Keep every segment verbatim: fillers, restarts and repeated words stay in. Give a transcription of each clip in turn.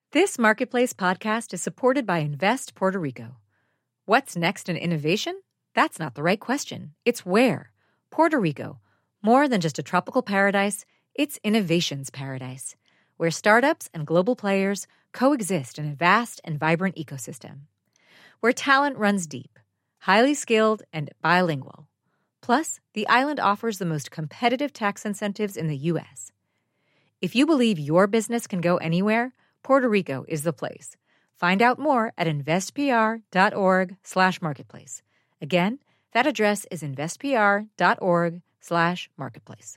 This Marketplace podcast is supported by Invest Puerto Rico. What's next in innovation? That's not the right question. It's where. Puerto Rico. More than just a tropical paradise, it's innovation's paradise, where startups and global players coexist in a vast and vibrant ecosystem. Where talent runs deep, highly skilled, and bilingual. Plus, the island offers the most competitive tax incentives in the U S. If you believe your business can go anywhere, Puerto Rico is the place. Find out more at investpr.org slash marketplace. Again, that address is investpr.org slash marketplace.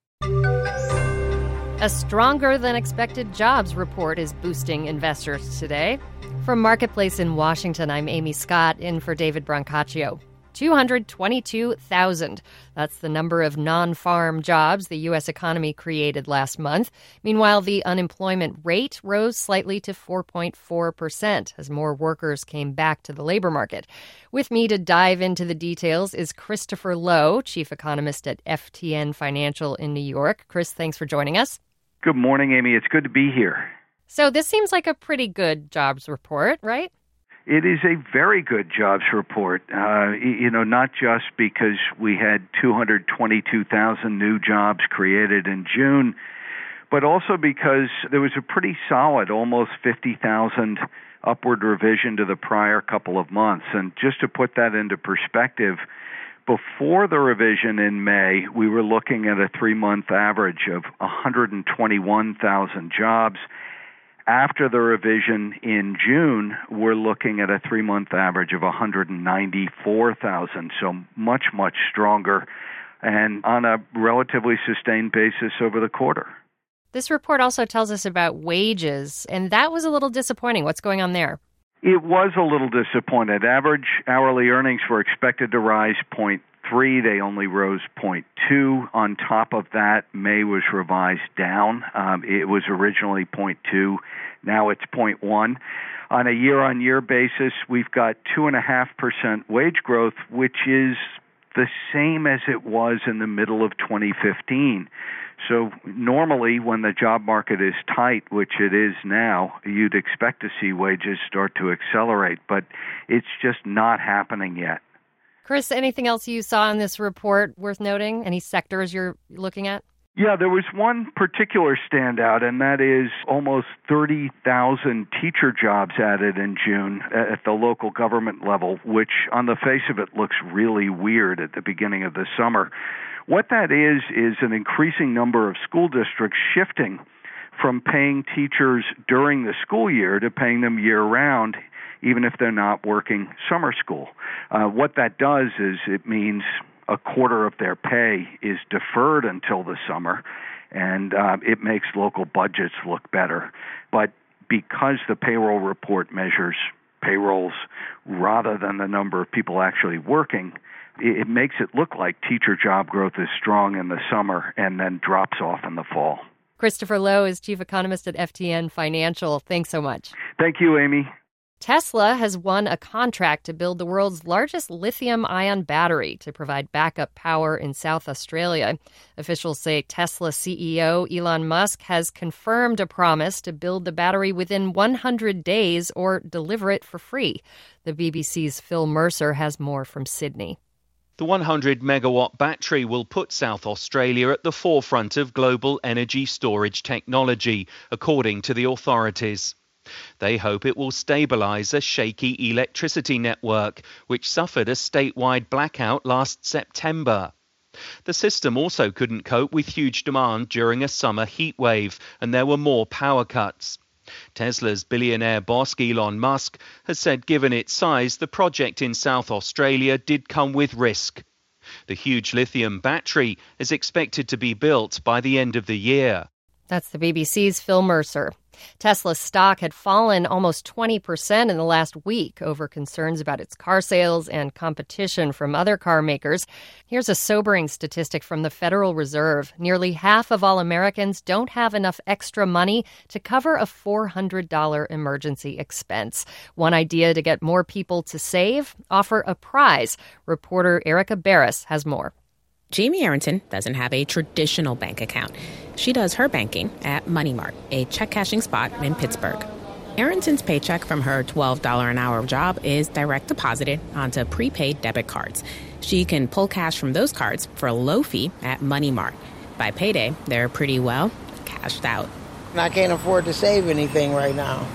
A stronger-than-expected jobs report is boosting investors today. From Marketplace in Washington, I'm Amy Scott, in for David Brancaccio. two hundred twenty-two thousand. That's the number of non-farm jobs the U S economy created last month. Meanwhile, the unemployment rate rose slightly to four point four percent as more workers came back to the labor market. With me to dive into the details is Christopher Lowe, chief economist at F T N Financial in New York. Chris, thanks for joining us. Good morning, Amy. It's good to be here. So this seems like a pretty good jobs report, right? It is a very good jobs report, uh, you know, not just because we had two hundred twenty-two thousand new jobs created in June, but also because there was a pretty solid, almost fifty thousand upward revision to the prior couple of months. And just to put that into perspective, before the revision in May, we were looking at a three-month average of one hundred twenty-one thousand jobs. After the revision in June, we're looking at a three-month average of one hundred ninety-four thousand, so much, much stronger, and on a relatively sustained basis over the quarter. This report also tells us about wages, and that was a little disappointing. What's going on there? It was a little disappointed. Average hourly earnings were expected to rise zero point three. They only rose zero point two. On top of that, May was revised down. Um, it was originally zero point two. Now it's zero point one. On a year-on-year basis, we've got two point five percent wage growth, which is the same as it was in the middle of twenty fifteen. So normally when the job market is tight, which it is now, you'd expect to see wages start to accelerate, but it's just not happening yet. Chris, anything else you saw in this report worth noting? Any sectors you're looking at? Yeah, there was one particular standout, and that is almost thirty thousand teacher jobs added in June at the local government level, which on the face of it looks really weird at the beginning of the summer. What that is, is an increasing number of school districts shifting from paying teachers during the school year to paying them year-round, even if they're not working summer school. Uh, what that does is it means a quarter of their pay is deferred until the summer, and uh, it makes local budgets look better. But because the payroll report measures payrolls rather than the number of people actually working, it, it makes it look like teacher job growth is strong in the summer and then drops off in the fall. Christopher Lowe is chief economist at F T N Financial. Thanks so much. Thank you, Amy. Tesla has won a contract to build the world's largest lithium-ion battery to provide backup power in South Australia. Officials say Tesla C E O Elon Musk has confirmed a promise to build the battery within one hundred days or deliver it for free. The B B C's Phil Mercer has more from Sydney. The one hundred megawatt battery will put South Australia at the forefront of global energy storage technology, according to the authorities. They hope it will stabilise a shaky electricity network, which suffered a statewide blackout last September. The system also couldn't cope with huge demand during a summer heatwave, and there were more power cuts. Tesla's billionaire boss Elon Musk has said given its size, the project in South Australia did come with risk. The huge lithium battery is expected to be built by the end of the year. That's the B B C's Phil Mercer. Tesla's stock had fallen almost twenty percent in the last week over concerns about its car sales and competition from other car makers. Here's a sobering statistic from the Federal Reserve. Nearly half of all Americans don't have enough extra money to cover a four hundred dollars emergency expense. One idea to get more people to save? Offer a prize. Reporter Erica Barris has more. Jamie Arrington doesn't have a traditional bank account. She does her banking at Money Mart, a check cashing spot in Pittsburgh. Arrington's paycheck from her twelve dollars an hour job is direct deposited onto prepaid debit cards. She can pull cash from those cards for a low fee at Money Mart. By payday, they're pretty well cashed out. I can't afford to save anything right now.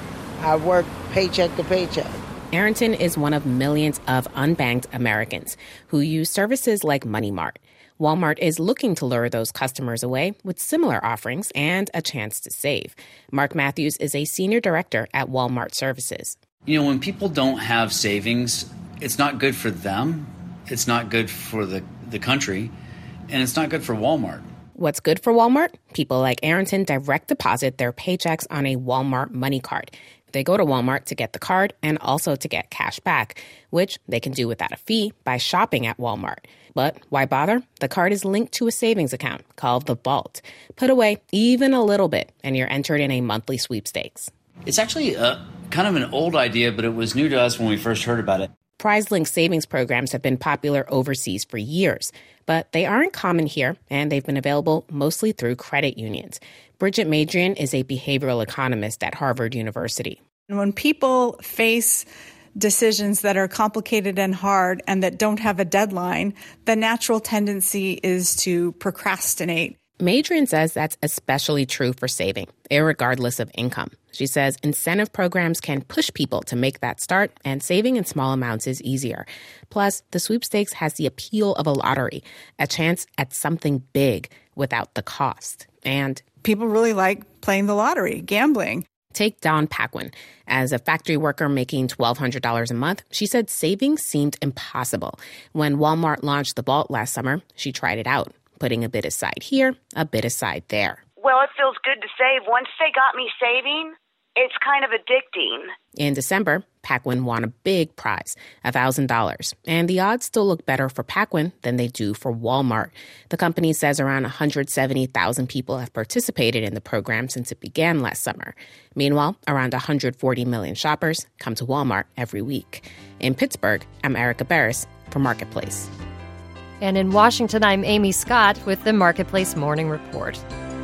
I work paycheck to paycheck. Arrington is one of millions of unbanked Americans who use services like Money Mart. Walmart is looking to lure those customers away with similar offerings and a chance to save. Mark Matthews is a senior director at Walmart Services. You know, when people don't have savings, it's not good for them, it's not good for the, the country, and it's not good for Walmart. What's good for Walmart? People like Arrington direct deposit their paychecks on a Walmart money card. They go to Walmart to get the card and also to get cash back, which they can do without a fee by shopping at Walmart. But why bother? The card is linked to a savings account called the Vault. Put away even a little bit, and you're entered in a monthly sweepstakes. It's actually a, kind of an old idea, but it was new to us when we first heard about it. Prize-linked savings programs have been popular overseas for years, but they aren't common here, and they've been available mostly through credit unions. Bridget Madrian is a behavioral economist at Harvard University. When people face decisions that are complicated and hard and that don't have a deadline, the natural tendency is to procrastinate. Madrian says that's especially true for saving, irregardless of income. She says incentive programs can push people to make that start, and saving in small amounts is easier. Plus, the sweepstakes has the appeal of a lottery, a chance at something big without the cost. And people really like playing the lottery, gambling. Take Dawn Paquin. As a factory worker making twelve hundred dollars a month, she said saving seemed impossible. When Walmart launched the Vault last summer, she tried it out, putting a bit aside here, a bit aside there. Well, it feels good to save. Once they got me saving, it's kind of addicting. In December, Paquin won a big prize, one thousand dollars. And the odds still look better for Paquin than they do for Walmart. The company says around one hundred seventy thousand people have participated in the program since it began last summer. Meanwhile, around one hundred forty million shoppers come to Walmart every week. In Pittsburgh, I'm Erica Barris for Marketplace. And in Washington, I'm Amy Scott with the Marketplace Morning Report.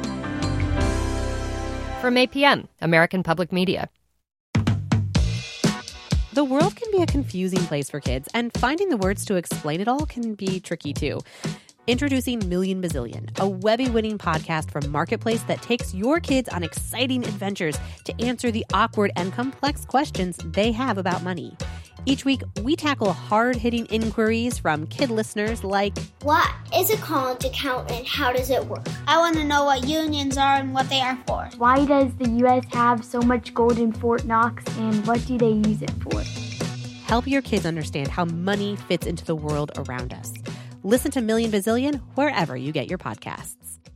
From A P M, American Public Media. The world can be a confusing place for kids, and finding the words to explain it all can be tricky too. Introducing Million Bazillion, a Webby-winning podcast from Marketplace that takes your kids on exciting adventures to answer the awkward and complex questions they have about money. Each week, we tackle hard-hitting inquiries from kid listeners like, what is a college account and how does it work? I want to know what unions are and what they are for. Why does the U S have so much gold in Fort Knox and what do they use it for? Help your kids understand how money fits into the world around us. Listen to Million Bazillion wherever you get your podcasts.